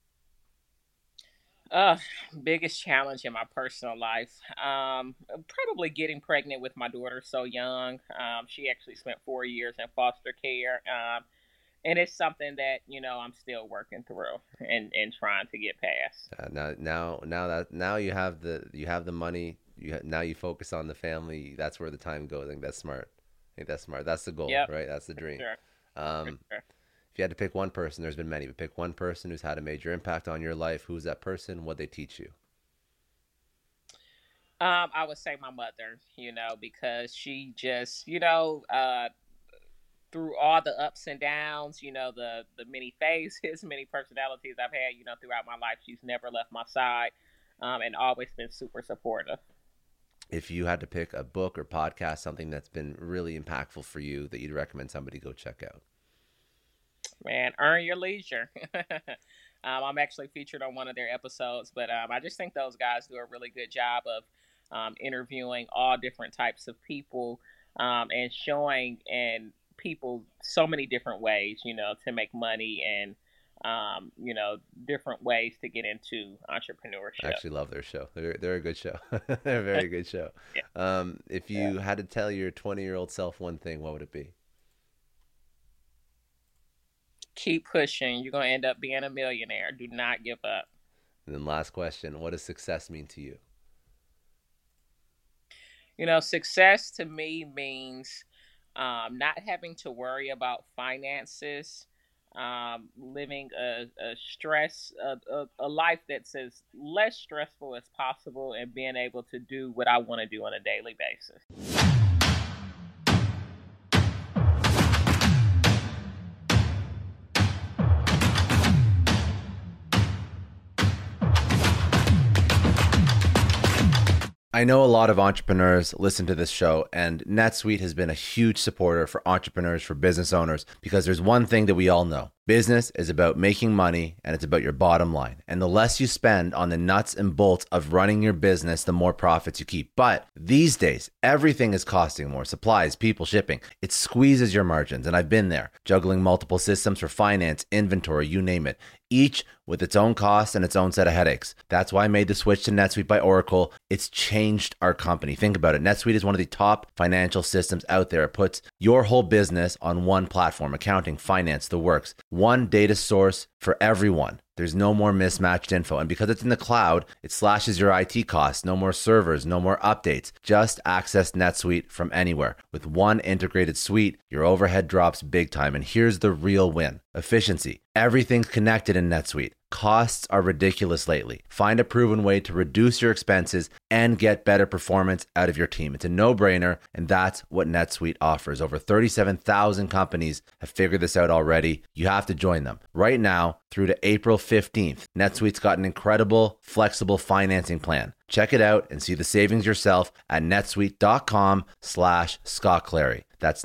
S2: Uh, Biggest challenge in my personal life. Probably getting pregnant with my daughter so young. She actually spent 4 years in foster care. And it's something that, I'm still working through and trying to get past.
S1: Now you have the money. Now you focus on the family. That's where the time goes. I think that's smart. That's the goal,
S2: Yep,
S1: right? That's the
S2: for
S1: dream.
S2: sure, for
S1: Um,
S2: sure.
S1: if you had to pick one person, there's been many, but pick one person who's had a major impact on your life. Who's that person? What they teach you?
S2: I would say my mother, because she just, through all the ups and downs, the many phases, many personalities I've had, throughout my life, she's never left my side, and always been super supportive.
S1: If you had to pick a book or podcast, something that's been really impactful for you that you'd recommend somebody go check out.
S2: Man, earn your leisure. I'm actually featured on one of their episodes, but I just think those guys do a really good job of interviewing all different types of people and showing and people so many different ways, to make money and different ways to get into
S1: I
S2: entrepreneurship.
S1: actually love their show. They're a good show. They're a very good show.
S2: Yeah,
S1: If
S2: yeah.
S1: you had to tell your 20-year-old self one thing, what would it be?
S2: Keep pushing. You're gonna end up being a millionaire. Do not give up.
S1: And then last question, what does success mean to you?
S2: Success to me means not having to worry about finances, living a life that's as less stressful as possible, and being able to do what I want to do on a daily basis.
S1: I know a lot of entrepreneurs listen to this show, and NetSuite has been a huge supporter for entrepreneurs, for business owners, because there's one thing that we all know. Business is about making money, and it's about your bottom line. And the less you spend on the nuts and bolts of running your business, the more profits you keep. But these days, everything is costing more. Supplies, people, shipping. It squeezes your margins. And I've been there, juggling multiple systems for finance, inventory, you name it, each with its own costs and its own set of headaches. That's why I made the switch to NetSuite by Oracle. It's changed our company. Think about it. NetSuite is one of the top financial systems out there. It puts your whole business on one platform: accounting, finance, the works. One data source for everyone. There's no more mismatched info. And because it's in the cloud, it slashes your IT costs. No more servers, no more updates. Just access NetSuite from anywhere. With one integrated suite, your overhead drops big time. And here's the real win: efficiency. Everything's connected in NetSuite. Costs are ridiculous lately. Find a proven way to reduce your expenses and get better performance out of your team. It's a no-brainer, and that's what NetSuite offers. Over 37,000 companies have figured this out already. You have to join them. Right now, through to April 15th, NetSuite's got an incredible, flexible financing plan. Check it out and see the savings yourself at netsuite.com/Scott Clary. That's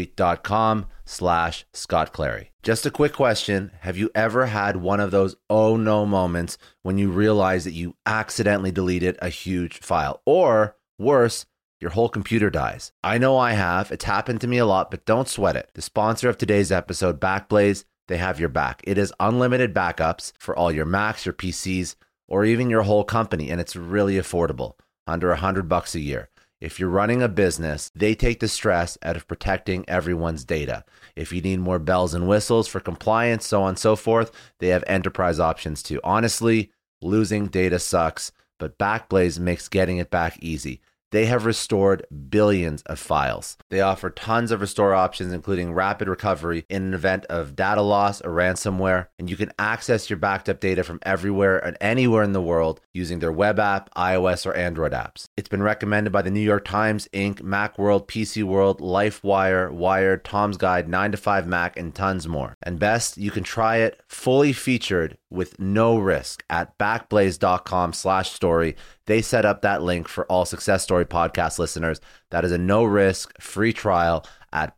S1: netsuite.com/Scott Clary. Just a quick question. Have you ever had one of those oh no moments when you realize that you accidentally deleted a huge file? Or worse, your whole computer dies. I know I have. It's happened to me a lot, but don't sweat it. The sponsor of today's episode, Backblaze, they have your back. It is unlimited backups for all your Macs, your PCs, or even your whole company, and it's really affordable, under $100 a year. If you're running a business, they take the stress out of protecting everyone's data. If you need more bells and whistles for compliance, so on and so forth, they have enterprise options too. Honestly, losing data sucks, but Backblaze makes getting it back easy. They have restored billions of files. They offer tons of restore options, including rapid recovery in an event of data loss or ransomware. And you can access your backed up data from everywhere and anywhere in the world using their web app, iOS, or Android apps. It's been recommended by the New York Times, Inc., Macworld, PC World, LifeWire, Wired, Tom's Guide, 9to5 Mac, and tons more. And best, you can try it fully featured with no risk at backblaze.com/story. They set up that link for all Success Story podcast listeners. That is a no-risk, free trial at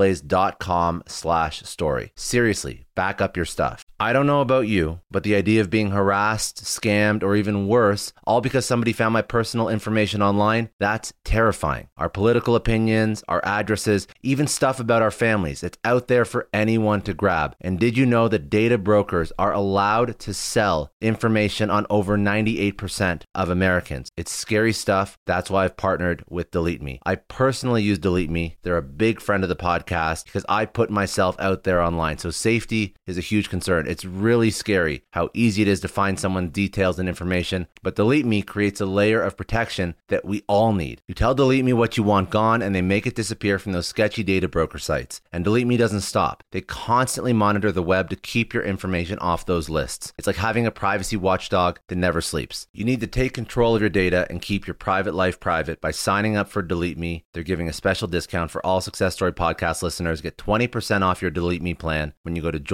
S1: backblaze.com/story. Seriously, back up your stuff. I don't know about you, but the idea of being harassed, scammed, or even worse, all because somebody found my personal information online, that's terrifying. Our political opinions, our addresses, even stuff about our families, it's out there for anyone to grab. And did you know that data brokers are allowed to sell information on over 98% of Americans? It's scary stuff. That's why I've partnered with Delete Me. I personally use Delete Me. They're a big friend of the podcast because I put myself out there online. So safety is a huge concern. It's really scary how easy it is to find someone's details and information, but Delete Me creates a layer of protection that we all need. You tell Delete Me what you want gone, and they make it disappear from those sketchy data broker sites. And Delete Me doesn't stop. They constantly monitor the web to keep your information off those lists. It's like having a privacy watchdog that never sleeps. You need to take control of your data and keep your private life private by signing up for Delete Me. They're giving a special discount for all Success Story podcast listeners. Get 20% off your Delete Me plan when you go to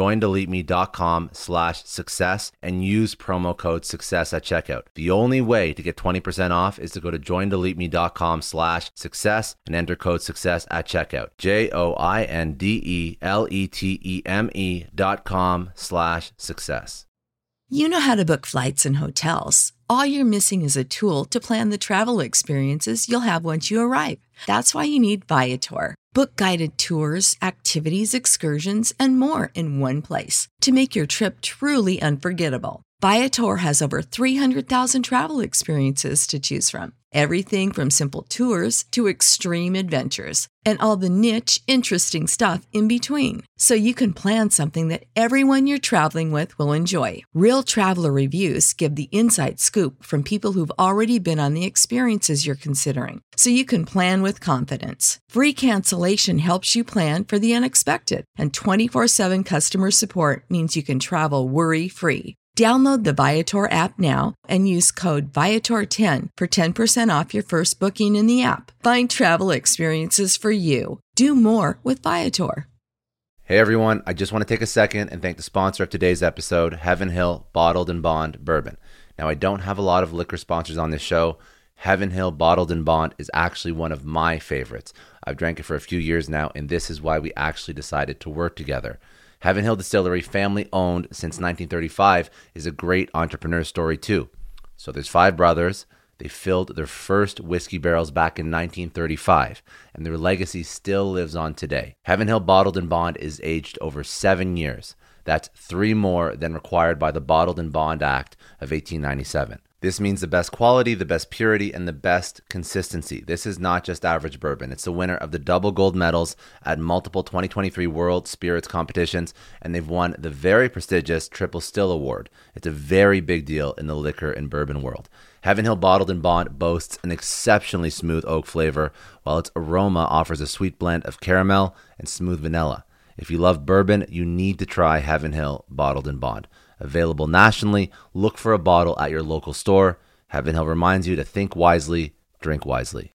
S1: joindeleteme.com/success and use promo code success at checkout. The only way to get 20% off is to go to joindeleteme.com/success and enter code success at checkout. joindeleteme.com/success.
S3: You know how to book flights and hotels. All you're missing is a tool to plan the travel experiences you'll have once you arrive. That's why you need Viator. Book guided tours, activities, excursions, and more in one place to make your trip truly unforgettable. Viator has over 300,000 travel experiences to choose from. Everything from simple tours to extreme adventures and all the niche, interesting stuff in between. So you can plan something that everyone you're traveling with will enjoy. Real traveler reviews give the inside scoop from people who've already been on the experiences you're considering. So you can plan with confidence. Free cancellation helps you plan for the unexpected. And 24/7 customer support means you can travel worry-free. Download the Viator app now and use code Viator10 for 10% off your first booking in the app. Find travel experiences for you. Do more with Viator.
S1: Hey everyone, I just want to take a second and thank the sponsor of today's episode, Heaven Hill Bottled and Bond Bourbon. Now, I don't have a lot of liquor sponsors on this show. Heaven Hill Bottled and Bond is actually one of my favorites. I've drank it for a few years now, and this is why we actually decided to work together. Heaven Hill Distillery, family owned since 1935, is a great entrepreneur story too. So there's 5 brothers. They filled their first whiskey barrels back in 1935, and their legacy still lives on today. Heaven Hill Bottled in Bond is aged over 7 years. That's 3 more than required by the Bottled in Bond Act of 1897. This means the best quality, the best purity, and the best consistency. This is not just average bourbon. It's the winner of the double gold medals at multiple 2023 World Spirits competitions, and they've won the very prestigious Triple Still Award. It's a very big deal in the liquor and bourbon world. Heaven Hill Bottled in Bond boasts an exceptionally smooth oak flavor, while its aroma offers a sweet blend of caramel and smooth vanilla. If you love bourbon, you need to try Heaven Hill Bottled in Bond. Available nationally, look for a bottle at your local store. Heaven Hill reminds you to think wisely, drink wisely.